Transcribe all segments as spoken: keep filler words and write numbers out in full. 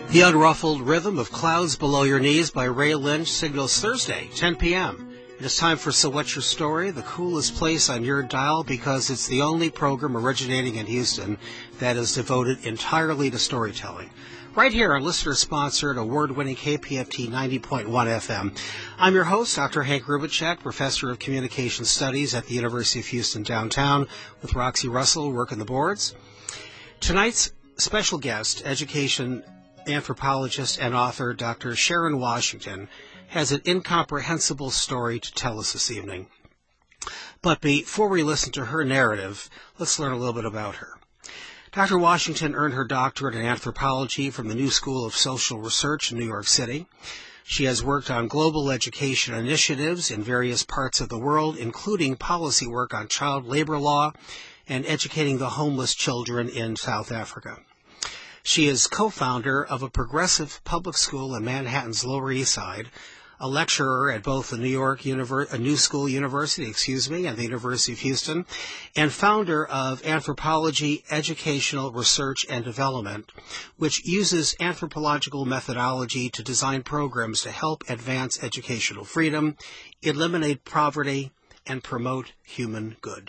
The Unruffled Rhythm of Clouds Below Your Knees by Ray Lynch signals Thursday, ten p.m. It is time for So What's Your Story, the coolest place on your dial because it's the only program originating in Houston that is devoted entirely to storytelling. Right here on listener-sponsored, award-winning K P F T ninety point one F M. I'm your host, Doctor Hank Rubicek, Professor of Communication Studies at the University of Houston downtown, with Roxy Russell working the boards. Tonight's special guest, education anthropologist and author Doctor Sharon Washington, has an incomprehensible story to tell us this evening. But before we listen to her narrative, let's learn a little bit about her. Doctor Washington earned her doctorate in anthropology from the New School of Social Research in New York City. She has worked on global education initiatives in various parts of the world, including policy work on child labor law and educating the homeless children in South Africa. She is co-founder of a progressive public school in Manhattan's Lower East Side, a lecturer at both the New York Univer- a New School University, excuse me, and the University of Houston, and founder of Anthropology Educational Research and Development, which uses anthropological methodology to design programs to help advance educational freedom, eliminate poverty, and promote human good.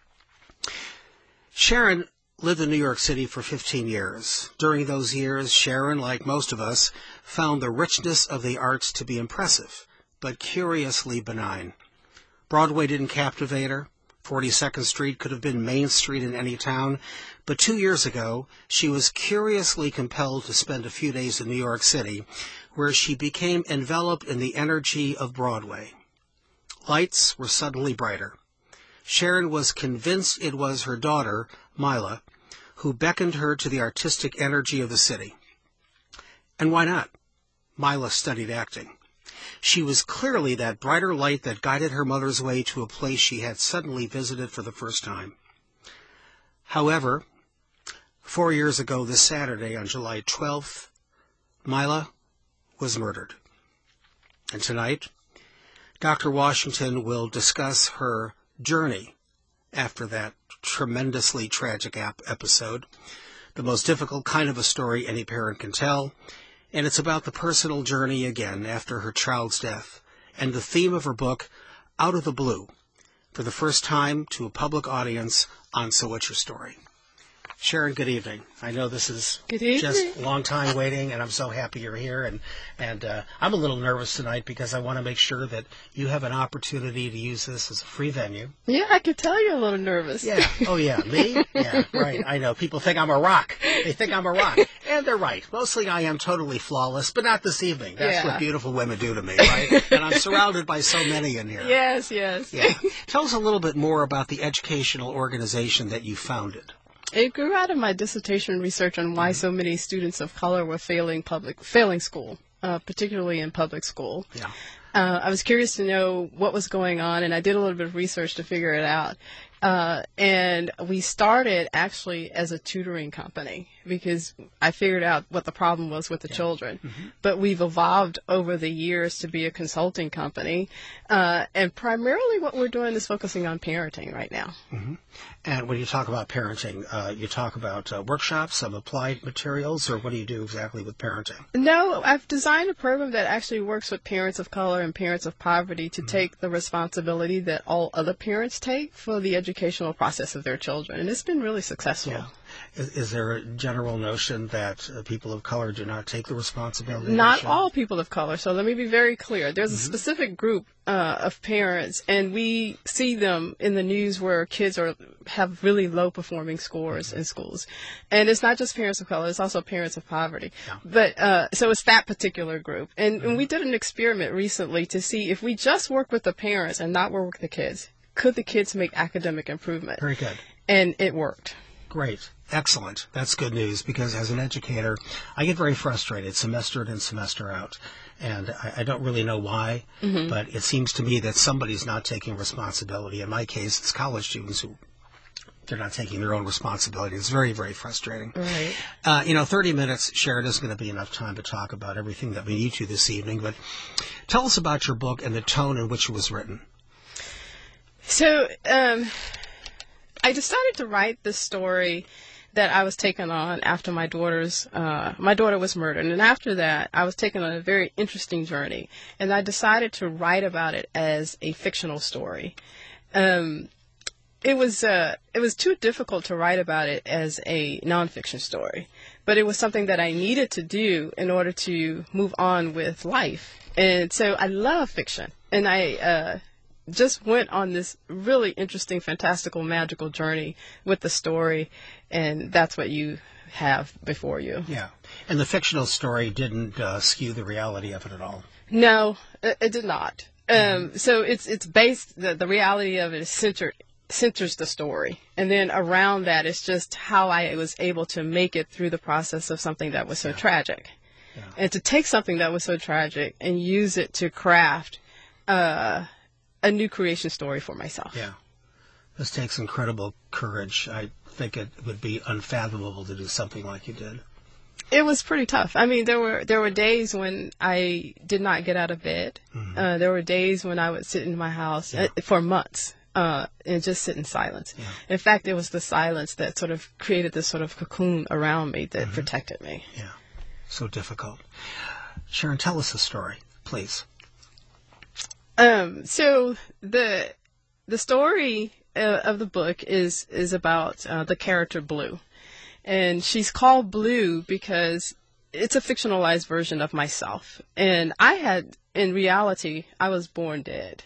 Sharon lived in New York City for fifteen years. During those years, Sharon, like most of us, found the richness of the arts to be impressive, but curiously benign. Broadway didn't captivate her. forty-second Street could have been Main Street in any town. But two years ago, she was curiously compelled to spend a few days in New York City, where she became enveloped in the energy of Broadway. Lights were suddenly brighter. Sharon was convinced it was her daughter, Mila, who beckoned her to the artistic energy of the city. And why not? Mila studied acting. She was clearly that brighter light that guided her mother's way to a place she had suddenly visited for the first time. However, four years ago this Saturday, on July twelfth, Mila was murdered. And tonight, Doctor Washington will discuss her journey after that tremendously tragic ap- episode, the most difficult kind of a story any parent can tell, and it's about the personal journey again after her child's death, and the theme of her book, Out of the Blue, for the first time to a public audience on So What's Your Story? Sharon, good evening. I know this is just a long time waiting, and I'm so happy you're here. And, and uh, I'm a little nervous tonight because I want to make sure that you have an opportunity to use this as a free venue. Yeah, I could tell you're a little nervous. Yeah. Oh, yeah. Me? Yeah, right. I know. People think I'm a rock. They think I'm a rock. And they're right. Mostly I am totally flawless, but not this evening. That's yeah. what beautiful women do to me, right? And I'm surrounded by so many in here. Yes, yes. Yeah. Tell us a little bit more about the educational organization that you founded. It grew out of my dissertation research on why so many students of color were failing public, failing school, uh, particularly in public school. Yeah. Uh, I was curious to know what was going on, and I did a little bit of research to figure it out. Uh, and we started actually as a tutoring company because I figured out what the problem was with the yeah. children. Mm-hmm. But we've evolved over the years to be a consulting company. Uh, and primarily what we're doing is focusing on parenting right now. Mm-hmm. And when you talk about parenting, uh, you talk about uh, workshops, some applied materials, or what do you do exactly with parenting? No, I've designed a program that actually works with parents of color and parents of poverty to mm-hmm. take the responsibility that all other parents take for the educational process of their children. And it's been really successful. Yeah. Is, is there a general notion that uh, people of color do not take the responsibility? Not all people of color. So let me be very clear. There's mm-hmm. a specific group uh, of parents, and we see them in the news where kids are have really low performing scores mm-hmm. in schools. And it's not just parents of color, it's also parents of poverty. Yeah. But uh, so it's that particular group. And, mm-hmm. and we did an experiment recently to see if we just work with the parents and not work with the kids, could the kids make academic improvement? Very good. And it worked. Great. Excellent. That's good news because as an educator, I get very frustrated semester in and semester out. And I, I don't really know why, mm-hmm. but it seems to me that somebody's not taking responsibility. In my case, it's college students who they're not taking their own responsibility. It's very, very frustrating. Right. Uh, you know, thirty minutes, Sharon, isn't going to be enough time to talk about everything that we need to this evening. But tell us about your book and the tone in which it was written. So um, I decided to write this story that I was taken on after my daughter's, uh, my daughter was murdered. And after that, I was taken on a very interesting journey. And I decided to write about it as a fictional story. Um, it was, uh, it was too difficult to write about it as a nonfiction story, but it was something that I needed to do in order to move on with life. And so I love fiction. And I, uh, just went on this really interesting, fantastical, magical journey with the story, and that's what you have before you. Yeah. And the fictional story didn't uh, skew the reality of it at all. No, it, it did not. Mm-hmm. Um, so it's it's based, the, the reality of it is centered, centers the story. And then around that, it's just how I was able to make it through the process of something that was so yeah. tragic. Yeah. And to take something that was so tragic and use it to craft uh a new creation story for myself. Yeah. This takes incredible courage. I think it would be unfathomable to do something like you did. It was pretty tough. I mean, there were there were days when I did not get out of bed. Mm-hmm. Uh, there were days when I would sit in my house yeah. uh, for months uh, and just sit in silence. Yeah. In fact, it was the silence that sort of created this sort of cocoon around me that mm-hmm. protected me. Yeah. So difficult. Sharon, tell us a story, please. Um, so the the story uh, of the book is is about uh, the character Blue, and she's called Blue because it's a fictionalized version of myself. And I had, in reality, I was born dead,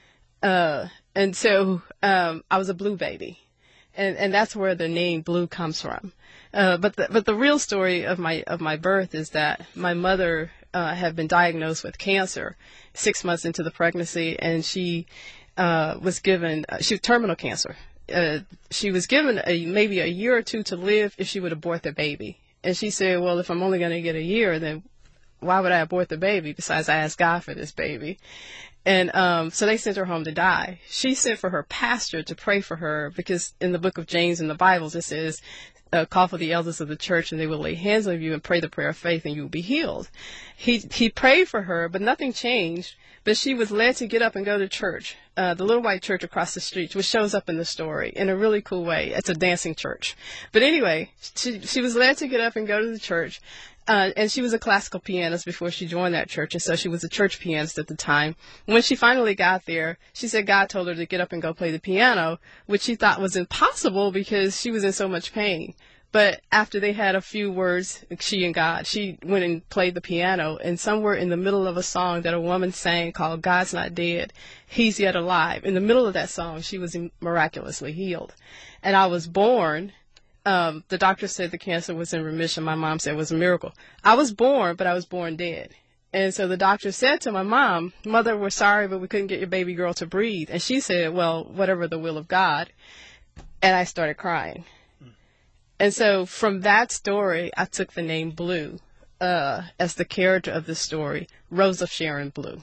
uh, and so um, I was a blue baby, and and that's where the name Blue comes from. Uh, but the, but the real story of my of my birth is that my mother uh, had been diagnosed with cancer six months into the pregnancy, and she uh, was given uh, she terminal cancer. Uh, she was given a, maybe a year or two to live if she would abort the baby. And she said, "Well, if I'm only going to get a year, then why would I abort the baby? Besides, I asked God for this baby." And um, so they sent her home to die. She sent for her pastor to pray for her because in the book of James in the Bible it says, Uh, call for the elders of the church and they will lay hands on you and pray the prayer of faith and you will be healed. He he prayed for her, but nothing changed. But she was led to get up and go to church, uh, the little white church across the street, which shows up in the story in a really cool way. It's a dancing church. But anyway, she, she was led to get up and go to the church. Uh, and she was a classical pianist before she joined that church, and so she was a church pianist at the time. When she finally got there, she said God told her to get up and go play the piano, which she thought was impossible because she was in so much pain. But after they had a few words, she and God, she went and played the piano, and somewhere in the middle of a song that a woman sang called God's Not Dead, He's Yet Alive, in the middle of that song, she was miraculously healed. And I was born. Um, the doctor said the cancer was in remission. My mom said it was a miracle. I was born, but I was born dead. And so the doctor said to my mom, "Mother, we're sorry, but we couldn't get your baby girl to breathe." And she said, "Well, whatever the will of God." And I started crying. Mm. And so from that story, I took the name Blue uh, as the character of the story, Rose of Sharon Blue.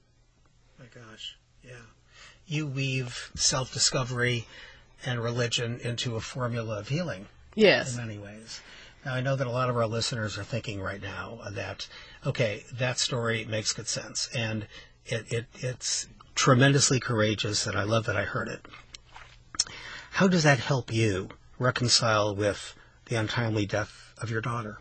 My gosh, yeah. You weave self-discovery and religion into a formula of healing. Yes. In many ways. Now, I know that a lot of our listeners are thinking right now that, okay, that story makes good sense, and it, it it's tremendously courageous, and I love that I heard it. How does that help you reconcile with the untimely death of your daughter?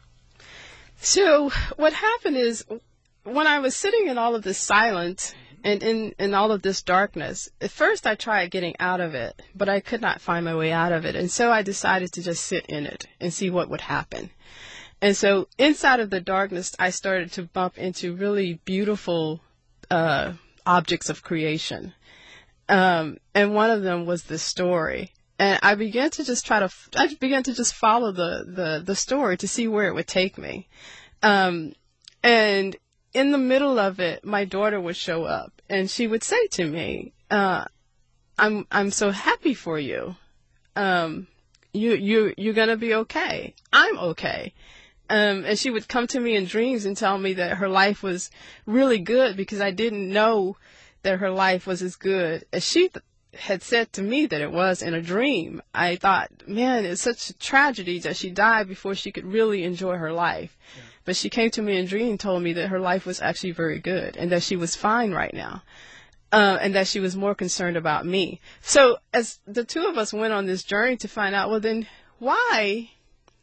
So what happened is, when I was sitting in all of this silence and in, in all of this darkness, at first I tried getting out of it, but I could not find my way out of it. And so I decided to just sit in it and see what would happen. And so inside of the darkness, I started to bump into really beautiful uh, objects of creation. Um, and one of them was this story. And I began to just try to, I began to just follow the, the, the story to see where it would take me. Um, and in the middle of it, my daughter would show up and she would say to me, uh, I'm, I'm so happy for you. Um, you, you, you're going to be okay. I'm okay. Um, and she would come to me in dreams and tell me that her life was really good because I didn't know that her life was as good as she th- had said to me that it was in a dream. I thought, man, it's such a tragedy that she died before she could really enjoy her life. Yeah. But she came to me in a dream and told me that her life was actually very good and that she was fine right now. Uh, and that she was more concerned about me. So as the two of us went on this journey to find out, well, then why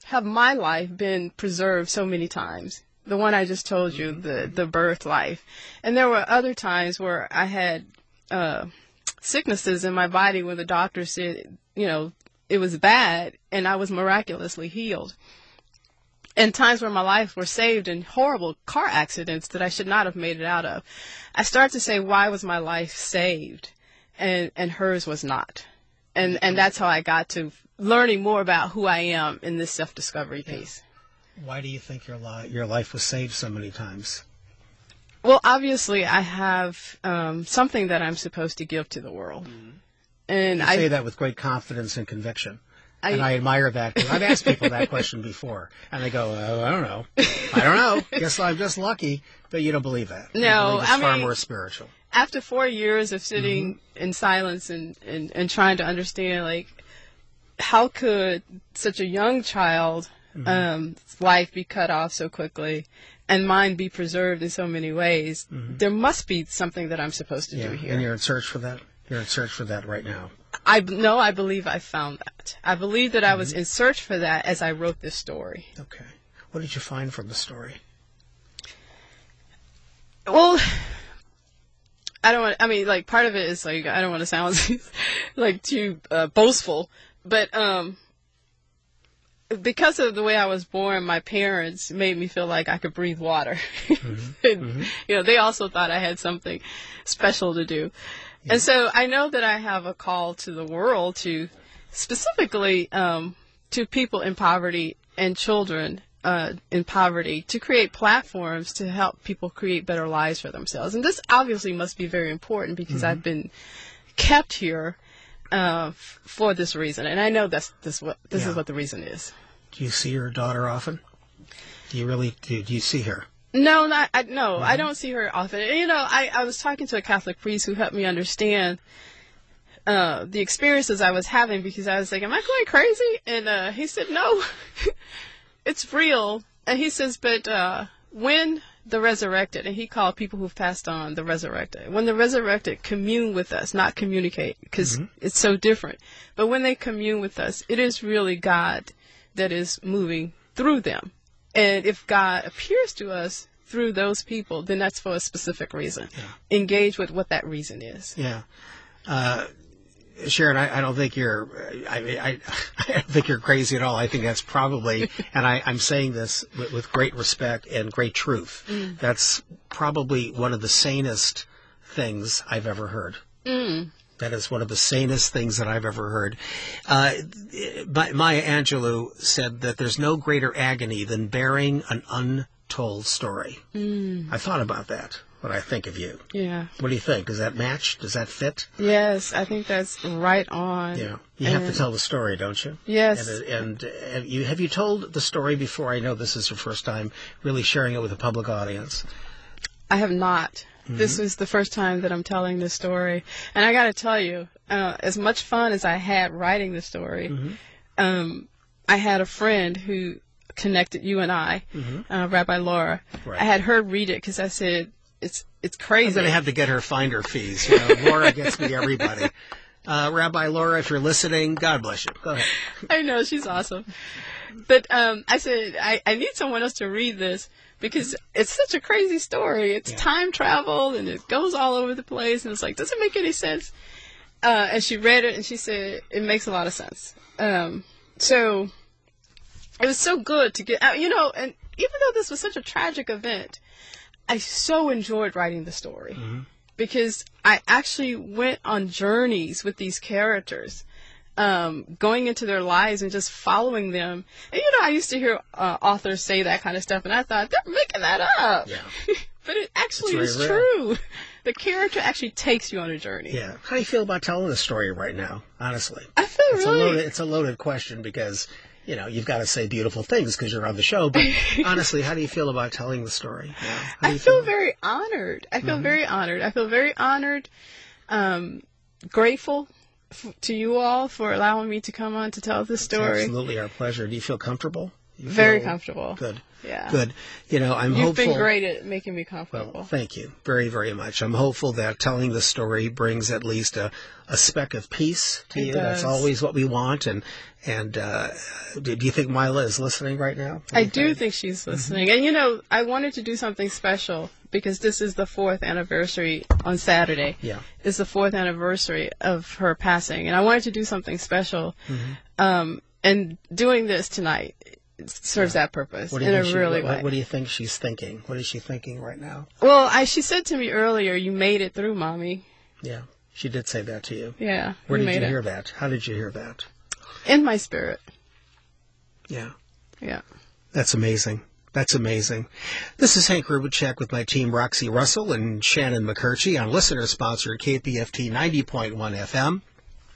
have my life been preserved so many times. The one I just told you, the, the birth life. And there were other times where I had uh, sicknesses in my body where the doctor said, you know, it was bad, and I was miraculously healed. And times where my life were saved in horrible car accidents that I should not have made it out of. I start to say, why was my life saved and, and hers was not? And, and that's how I got to learning more about who I am in this self-discovery piece. Why do you think your, li- your life was saved so many times? Well, obviously, I have um, something that I'm supposed to give to the world. Mm-hmm. And you I say that with great confidence and conviction. I, and I admire that, because I've asked people that question before, and they go, oh, I don't know. I don't know. Guess I'm just lucky. But you don't believe that. No, it's I far mean, more spiritual. After four years of sitting mm-hmm. in silence and, and, and trying to understand, like, how could such a young child mm-hmm. um, life be cut off so quickly and mine be preserved in so many ways? Mm-hmm. There must be something that I'm supposed to yeah. do here. And you're in search for that? You're in search for that right now. I no, I believe I found that. I believe that mm-hmm. I was in search for that as I wrote this story. Okay. What did you find from the story? Well, I don't want, I mean, like, part of it is, like, I don't want to sound, like, too uh, boastful, but um, because of the way I was born, my parents made me feel like I could breathe water. Mm-hmm. and, mm-hmm. You know, they also thought I had something special to do. Yeah. And so I know that I have a call to the world to, specifically um, to people in poverty and children uh, in poverty, to create platforms to help people create better lives for themselves. And this obviously must be very important because mm-hmm. I've been kept here uh, f- for this reason. And I know that's this what this yeah. is what the reason is. Do you see your daughter often? Do you really do, do you see her? No, not I, no. Mm-hmm. I don't see her often. And, you know, I, I was talking to a Catholic priest who helped me understand uh, the experiences I was having, because I was like, "Am I going crazy?" And uh, he said, "No, it's real." And he says, "But uh, when the resurrected," and he called people who've passed on the resurrected, when the resurrected commune with us, not communicate, because mm-hmm. it's so different. But when they commune with us, it is really God that is moving through them. And if God appears to us through those people, then that's for a specific reason. Yeah. Engage with what that reason is. Yeah. Uh, Sharon, I, I don't think you're, I, I, I don't think you're crazy at all. I think that's probably, and I, I'm saying this with, with great respect and great truth, mm. that's probably one of the sanest things I've ever heard. Mm. That is one of the sanest things that I've ever heard. Uh, Maya Angelou said that there's no greater agony than bearing an untold story. Mm. I thought about that when I think of you. Yeah. What do you think? Does that match? Does that fit? Yes, I think that's right on. Yeah. You and have to tell the story, don't you? Yes. And, and have you have you told the story before? I know this is your first time really sharing it with a public audience. I have not. Mm-hmm. This is the first time that I'm telling this story. And I got to tell you, uh, as much fun as I had writing the story, mm-hmm. um, I had a friend who connected you and I, mm-hmm. uh, Rabbi Laura. Right. I had her read it because I said, it's it's crazy. I'm going to have to get her finder fees. You know, Laura gets me everybody. Uh, Rabbi Laura, if you're listening, God bless you. Go ahead. I know, she's awesome. But um, I said, I, I need someone else to read this, because it's such a crazy story. It's yeah. time travel, and it goes all over the place. And it's like, does it make any sense? Uh, and she read it, and she said, it makes a lot of sense. Um, so it was so good to get out, you know, and even though this was such a tragic event, I so enjoyed writing the story. Mm-hmm. Because I actually went on journeys with these characters. Um, going into their lives and just following them. And, you know, I used to hear uh, authors say that kind of stuff, and I thought, they're making that up. Yeah. But it actually is real. True. The character actually takes you on a journey. Yeah. How do you feel about telling the story right now, honestly? I feel it's really... A loaded, it's a loaded question because, you know, you've got to say beautiful things because you're on the show. But honestly, how do you feel about telling the story? Yeah. I feel, feel very honored. I feel mm-hmm. very honored. I feel very honored, um, grateful to you all for allowing me to come on to tell this story. It's absolutely our pleasure. Do you feel comfortable? You Very feel comfortable. Good. Yeah. Good. You know, I'm You've hopeful. been great at making me comfortable. Well, thank you very, very much. I'm hopeful that telling the story brings at least a, a speck of peace to It you. does. That's always what we want. And and uh, do do you think Mila is listening right now? What I you do think she's listening. And, you know, I wanted to do something special because this is the fourth anniversary on Saturday. Yeah. It's the fourth anniversary of her passing. And I wanted to do something special. Mm-hmm. Um, and doing this tonight serves that purpose What do in you a think she- really what, way. what do you think she's thinking? What is she thinking right now? Well, I, she said to me earlier, you made it through, Mommy. Yeah, she did say that to you. Yeah. Where you did made you it. hear that? How did you hear that? In my spirit. Yeah. Yeah. That's amazing. That's amazing. This is Hank Rubicek with my team Roxy Russell and Shannon McCurchie on listener-sponsored K P F T ninety point one F M.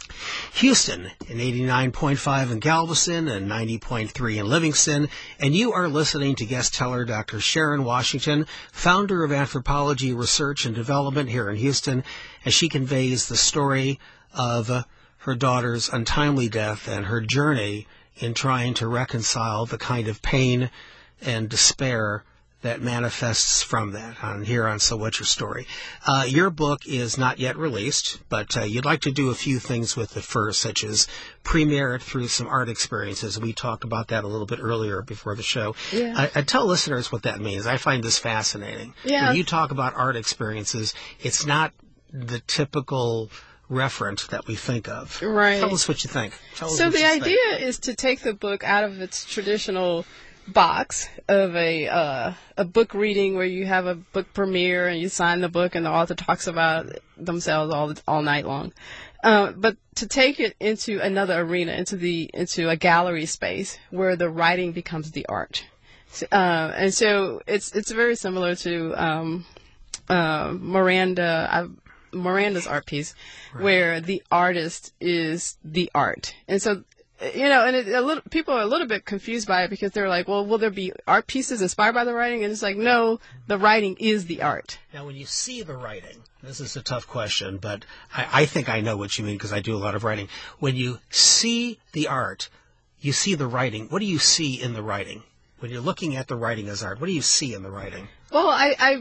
Houston in eighty-nine point five in Galveston and ninety point three in Livingston. And you are listening to guest teller Doctor Sharon Washington, founder of Anthropology Research and Development here in Houston, as she conveys the story of uh, her daughter's untimely death and her journey in trying to reconcile the kind of pain and despair that manifests from that on here on So What's Your Story. Uh, your book is not yet released, but uh, you'd like to do a few things with it first, such as premiere it through some art experiences. We talked about that a little bit earlier before the show. Yeah. I, I tell listeners what that means. I find this fascinating. Yeah. When you talk about art experiences, it's not the typical referent that we think of. Right. Tell us what you think. Tell us So what the you think. idea is to take the book out of its traditional box of a uh, a book reading where you have a book premiere and you sign the book and the author talks about themselves all all night long, uh, but to take it into another arena, into the into a gallery space where the writing becomes the art, uh, and so it's it's very similar to um, uh, Miranda. I, Miranda's art piece, right, where the artist is the art, and so. You know, and it, a little, people are a little bit confused by it because they're like, well, will there be art pieces inspired by the writing? And it's like, no, the writing is the art. Now, when you see the writing, this is a tough question, but I, I think I know what you mean because I do a lot of writing. When you see the art, you see the writing. What do you see in the writing? When you're looking at the writing as art, what do you see in the writing? Well, I, I,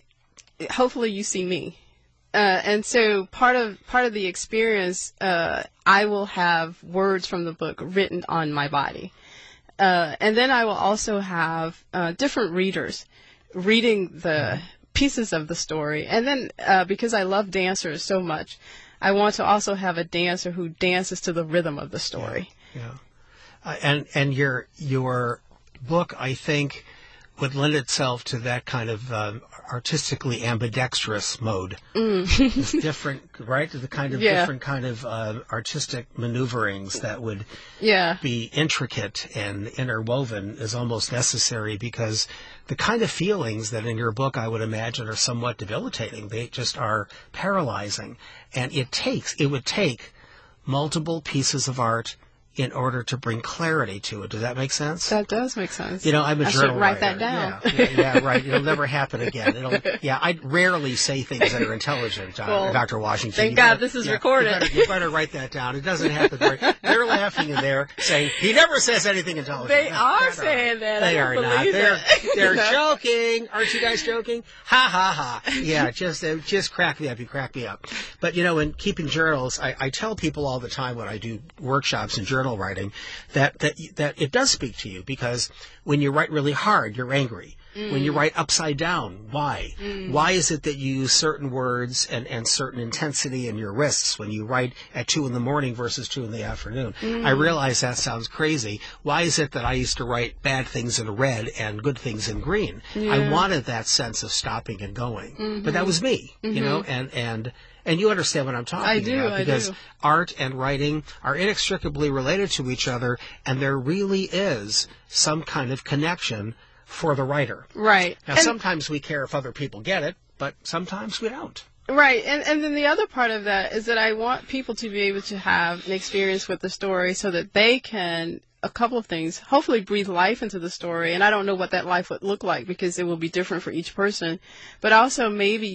I hopefully you see me. Uh, and so part of part of the experience, uh, I will have words from the book written on my body, uh, and then I will also have uh, different readers reading the pieces of the story. And then uh, because I love dancers so much, I want to also have a dancer who dances to the rhythm of the story. Yeah, yeah. Uh, and and your your book, I think, would lend itself to that kind of um, artistically ambidextrous mode. Mm. This different, right? The kind of yeah. different kind of uh, artistic maneuverings that would yeah. be intricate and interwoven is almost necessary because the kind of feelings that in your book I would imagine are somewhat debilitating. They just are paralyzing. And it takes, it would take multiple pieces of art in order to bring clarity to it. Does that make sense? That does make sense. You know, I'm a I journal should write writer. that down. Yeah, yeah, yeah, right. It'll never happen again. It'll, yeah, I rarely say things that are intelligent, uh, well, Doctor Washington. Thank You God better, this is yeah, recorded. You better, you better write that down. It doesn't happen. Very, they're laughing in there, saying he never says anything intelligent. They No, are not saying that. They I are don't not. believe They're that. they're No. joking. Aren't you guys joking? Ha ha ha. Yeah, just uh, just crack me up. You crack me up. But you know, in keeping journals, I, I tell people all the time when I do workshops in journal writing that that that it does speak to you because when you write really hard, you're angry. Mm. When you write upside down, why? Mm. Why is it that you use certain words and, and certain intensity in your wrists when you write at two in the morning versus two in the afternoon? Mm. I realize that sounds crazy. Why is it that I used to write bad things in red and good things in green? Yeah. I wanted that sense of stopping and going. Mm-hmm. But that was me, mm-hmm. you know, and, and And you understand what I'm talking I do, about because I do. art and writing are inextricably related to each other, and there really is some kind of connection for the writer. Right. Now, and sometimes we care if other people get it, but sometimes we don't. Right. And and then the other part of that is that I want people to be able to have an experience with the story so that they can, a couple of things, hopefully breathe life into the story. And I don't know what that life would look like because it will be different for each person, but also maybe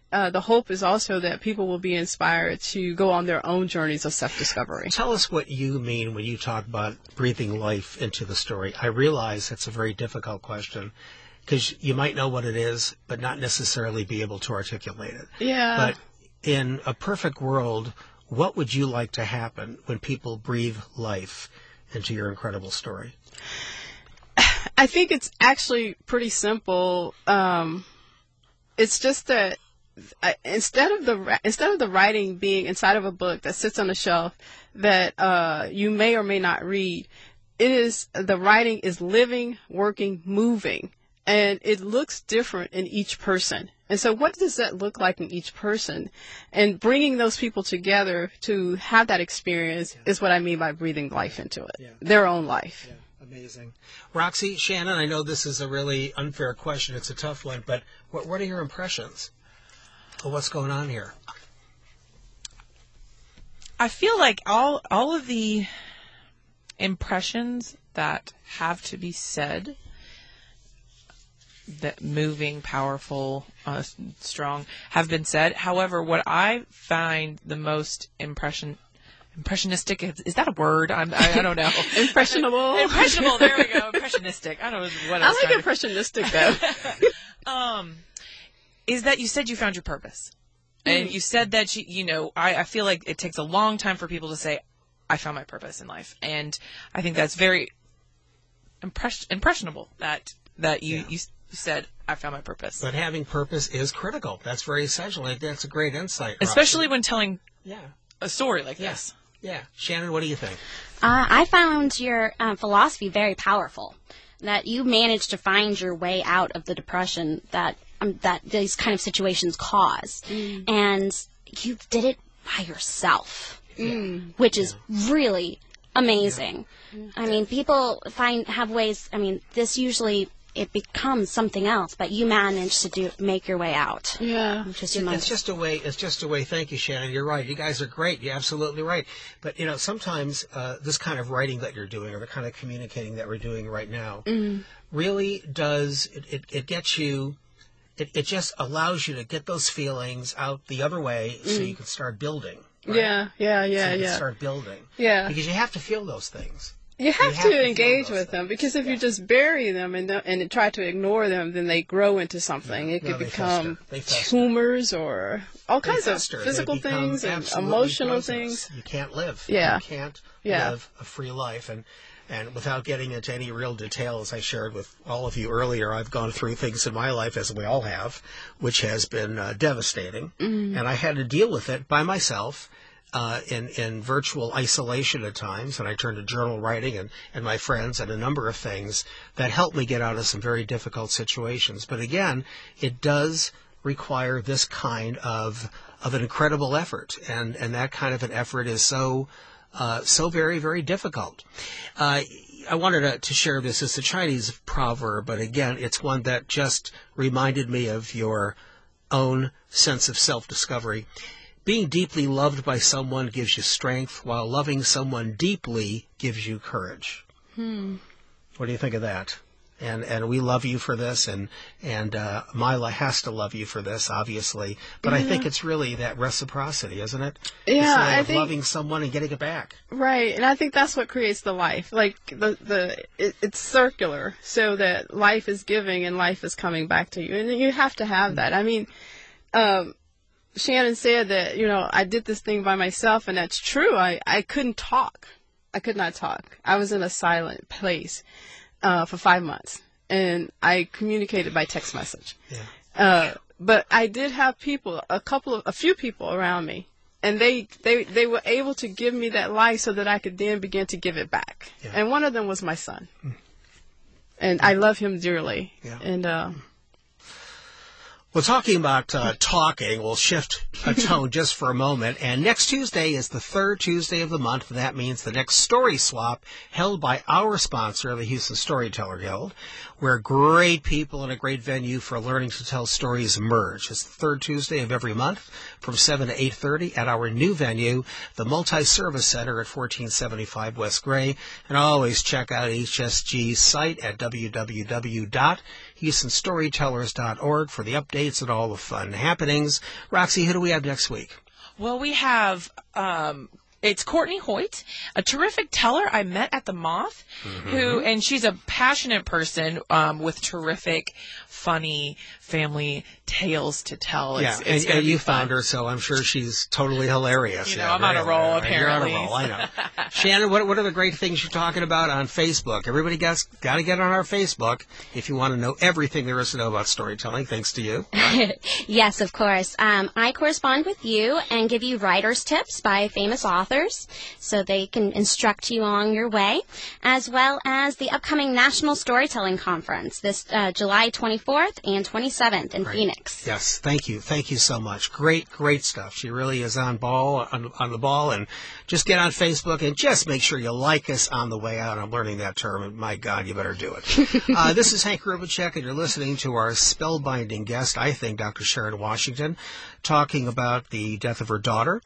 uh, the hope is also that people will be inspired to go on their own journeys of self-discovery. Tell us what you mean when you talk about breathing life into the story. I realize it's a very difficult question because you might know what it is, but not necessarily be able to articulate it. Yeah. But in a perfect world, what would you like to happen when people breathe life into your incredible story? I think it's actually pretty simple. Um, it's just that uh, instead of the instead of the writing being inside of a book that sits on a shelf that uh, you may or may not read, it is the writing is living, working, moving, and it looks different in each person. And so what does that look like in each person? And bringing those people together to have that experience yeah. is what I mean by breathing life into it, yeah. their own life. Yeah. Amazing. Roxy, Shannon, I know this is a really unfair question. It's a tough one, but what, what are your impressions of what's going on here? I feel like all all of the impressions that have to be said, that moving, powerful, uh, strong, have been said. However, what I find the most impression impressionistic is, is that a word? I'm, I, I don't know. Impressionable. Impressionable. There we go. Impressionistic. I don't know what I, I was like impressionistic though. um, is that you said you found your purpose, and you said that you you know I, I feel like it takes a long time for people to say I found my purpose in life, and I think that's very impress- impressionable that that you, yeah. you said I found my purpose. But having purpose is critical. That's very essential. That's a great insight, especially Roxy. when telling yeah. a story like yeah. this. Yeah. Shannon, what do you think? Uh, I found your um, philosophy very powerful, that you managed to find your way out of the depression that um, that these kind of situations cause. Mm. And you did it by yourself, mm. which is yeah. really amazing. Yeah. I mean, people find have ways, I mean, this usually... it becomes something else, but you managed to do make your way out. Yeah, which is it's, it's just a way. It's just a way. Thank you, Shannon. You're right. You guys are great. You're absolutely right. But you know, sometimes uh, this kind of writing that you're doing, or the kind of communicating that we're doing right now, mm. really does it, it, it gets you. It, it just allows you to get those feelings out the other way, mm. so you can start building. Right? Yeah, yeah, yeah, so you yeah. can start building. Yeah, because you have to feel those things. You have, you have to, to engage with things. them, because if yeah. you just bury them and and try to ignore them, then they grow into something. Yeah. It could no, they become fester. They fester. tumors or all they kinds fester. of physical they things and absolutely emotional poisonous. things. You can't live. Yeah. You can't yeah. live a free life. And and without getting into any real detail, as I shared with all of you earlier, I've gone through things in my life, as we all have, which has been uh, devastating. Mm-hmm. And I had to deal with it by myself. Uh, in, in virtual isolation at times, and I turned to journal writing and, and my friends and a number of things that helped me get out of some very difficult situations. But again, it does require this kind of of an incredible effort, and, and that kind of an effort is so uh, so very, very difficult. Uh, I wanted to, to share this. It's a Chinese proverb, but again, it's one that just reminded me of your own sense of self-discovery. Being deeply loved by someone gives you strength, while loving someone deeply gives you courage. Hmm. What do you think of that? And and we love you for this, and and uh, Mila has to love you for this, obviously. But yeah. I think it's really that reciprocity, isn't it? Yeah, it's I of think loving someone and getting it back. Right, and I think that's what creates the life. Like the the it, it's circular, so that life is giving and life is coming back to you, and you have to have that. I mean, um. Shannon said that, you know, I did this thing by myself, and that's true. I, I couldn't talk. I could not talk. I was in a silent place uh, for five months, and I communicated by text message. Yeah. Uh, but I did have people, a couple of, a few people around me, and they, they, they were able to give me that life so that I could then begin to give it back. Yeah. And one of them was my son. Mm. And I love him dearly. Yeah. And, uh, Well, talking about uh, talking, we'll shift a tone just for a moment. And next Tuesday is the third Tuesday of the month. That means the next story swap held by our sponsor, the Houston Storyteller Guild, where great people and a great venue for learning to tell stories merge. It's the third Tuesday of every month from seven to eight thirty at our new venue, the Multi-Service Center at fourteen seventy-five West Gray. And always check out H S G's site at w w w dot Houston Storytellers dot org for the updates and all the fun happenings. Roxy, who do we have next week? Well, we have, um, it's Courtney Hoyt, a terrific teller I met at the Moth, mm-hmm. who, and she's a passionate person um, with terrific, funny family tales to tell. Yeah, it's, it's and, and you fun. found her, so I'm sure she's totally hilarious. You know, yeah, I'm on a roll, right, apparently. You're on a roll, I know. Shannon, what, what are the great things you're talking about on Facebook? Everybody got, got to get on our Facebook if you want to know everything there is to know about storytelling, thanks to you. Right? Yes, of course. Um, I correspond with you and give you writer's tips by famous authors so they can instruct you on your way, as well as the upcoming National Storytelling Conference this uh, July twenty-fourth and twenty-seventh in right. Phoenix. Yes, thank you. Thank you so much. Great, great stuff. She really is on ball, on, on the ball, and just get on Facebook and just make sure you like us on the way out. I'm learning that term, and my God, you better do it. uh, this is Hank Rubicek, and you're listening to our spellbinding guest, I think, Doctor Sharon Washington, talking about the death of her daughter.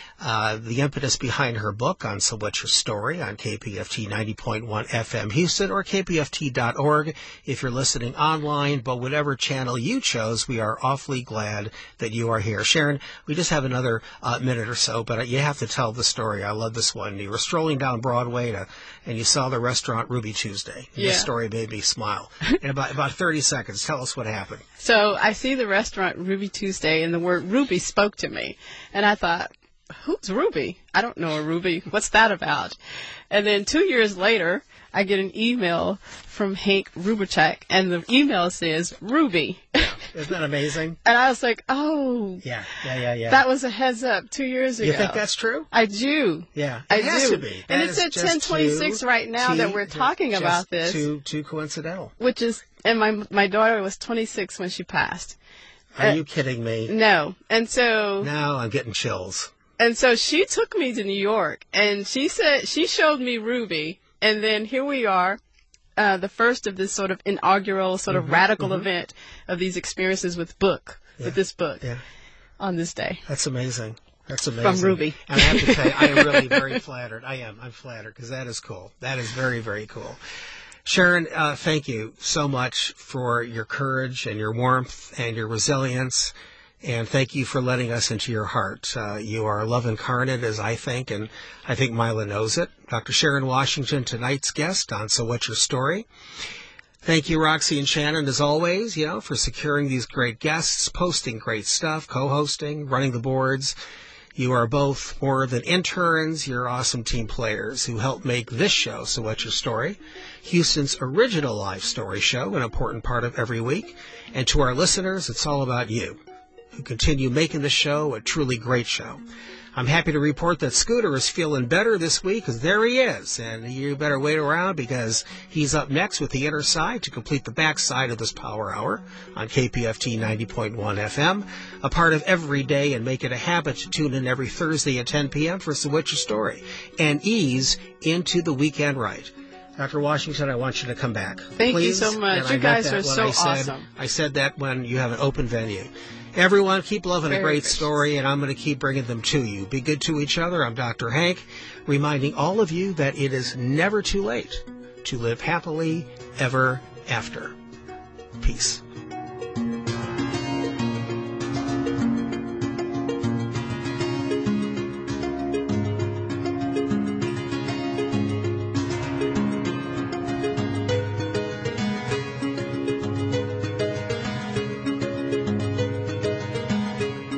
Uh, the impetus behind her book on So What's Your Story on K P F T ninety point one F M Houston or K P F T dot org if you're listening online. But whatever channel you chose, we are awfully glad that you are here. Sharon, we just have another uh, minute or so, but you have to tell the story. I love this one. You were strolling down Broadway to, and you saw the restaurant Ruby Tuesday. Yeah. This story made me smile. In about, about thirty seconds, tell us what happened. So I see the restaurant Ruby Tuesday, and the word Ruby spoke to me. And I thought, who's Ruby? I don't know a Ruby. What's that about? And then two years later, I get an email from Hank Rubicek, and the email says Ruby. Isn't that amazing? And I was like, oh. Yeah, yeah, yeah, yeah. That was a heads up two years ago. You think that's true? I do. Yeah. It I has do. to be. And That it's is at just ten twenty-six too- right now too- that we're talking just about this. Too, too coincidental. Which is, and my my daughter was twenty-six when she passed. Are Uh, you kidding me? No. And so. Now I'm getting chills. And so she took me to New York, and she said she showed me Ruby, and then here we are, uh, the first of this sort of inaugural, sort of Mhm, radical mhm. event of these experiences with book, Yeah, with this book, yeah. on this day. That's amazing. That's amazing. From Ruby. And I have to tell you, I am really very flattered. I am. I'm flattered because that is cool. That is very, very cool. Sharon, uh, thank you so much for your courage and your warmth and your resilience. And thank you for letting us into your heart. Uh, you are love incarnate, as I think, and I think Mila knows it. Doctor Sharon Washington, tonight's guest on So What's Your Story? Thank you, Roxy and Shannon, as always, you know, for securing these great guests, posting great stuff, co-hosting, running the boards. You are both more than interns. You're awesome team players who help make this show, So What's Your Story? Houston's original live story show, an important part of every week. And to our listeners, it's all about you, who continue making the show a truly great show. I'm happy to report that Scooter is feeling better this week, because there he is. And you better wait around, because he's up next with the inner side to complete the backside of this power hour on K P F T ninety point one F M, a part of every day, and make it a habit to tune in every Thursday at ten p.m. for So What's Your Story, and ease into the weekend right. Doctor Washington, I want you to come back. Thank Please. you so much. And You I meant guys that are when so I said, awesome. I said that when you have an open venue. Everyone, keep loving Very a great gracious. story, and I'm going to keep bringing them to you. Be good to each other. I'm Doctor Hank, reminding all of you that it is never too late to live happily ever after. Peace.